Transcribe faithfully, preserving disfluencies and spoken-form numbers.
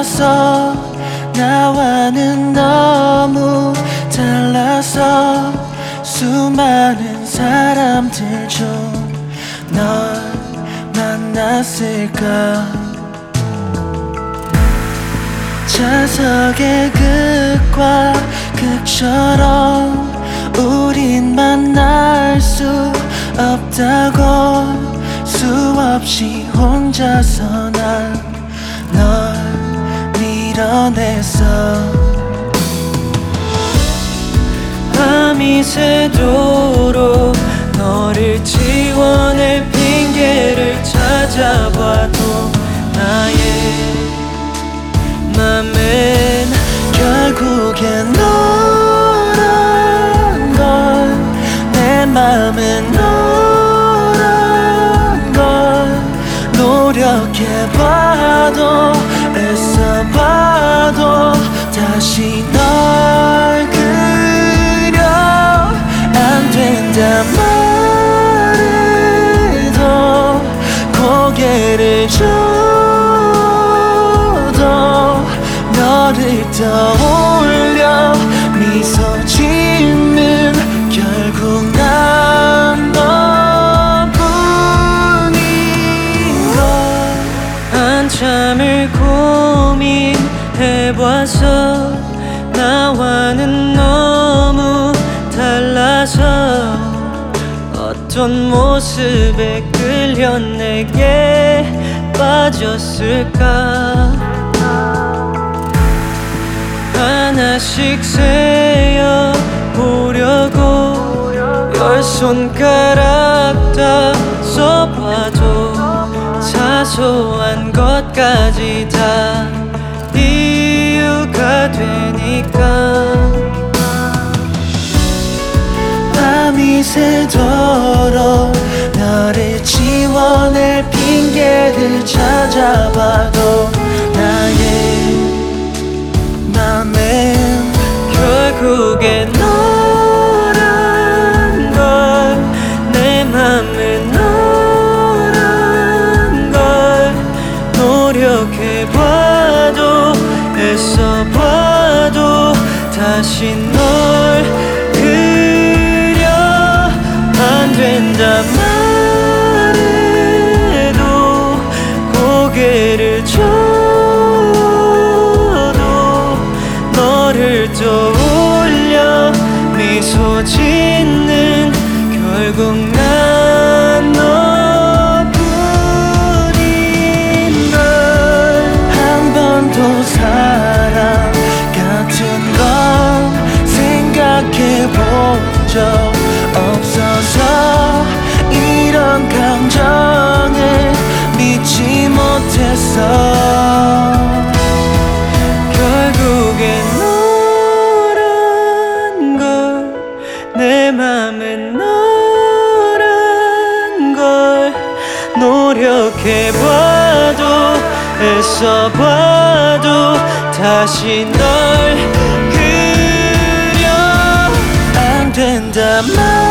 달라서 나와는 너무 달라서 수많은 사람들 중 널 만났을까. 자석의 극과 극처럼 우린 만날 수 없다고 수없이 혼자서 난 널 밀어냈어. 밤이 새도록 너를 지워낼 핑계를 찾아봐도 나의 맘엔 결국엔 너란 걸, 내 맘엔 너란 걸 노력해봐도 애써봐도 다시 널 그려 안 된단 말해도 고개를 줘도 너를 떠올려 미소 짓는 결국 난 너뿐인걸. 한참을 고민해봐서 나와는 너무 달라서 어떤 모습에 끌려 내게 빠졌을까. 하나씩 세어보려고 열 손가락 다 써봐도 사소한 것까지 다 이유가 되니까. 밤이 새도록 너를 지워낼 핑계를 찾아봐도 나의 맘엔 결국엔 너란 걸, 내 맘엔 너란 걸 노력해봐도 애써봐도 다시 널 그려 안 된단 말해도 고개를 줘도 너를 떠올려 미소 짓는 결국 난 너뿐인 걸. 한 번도 사랑 같은 건 생각해본 적 없어서 이런 감정을 믿지 못했어. 결국엔 너란 걸, 내 맘엔 너란 걸 노력해봐도 애써봐도 다시 널 그려 안 된단 말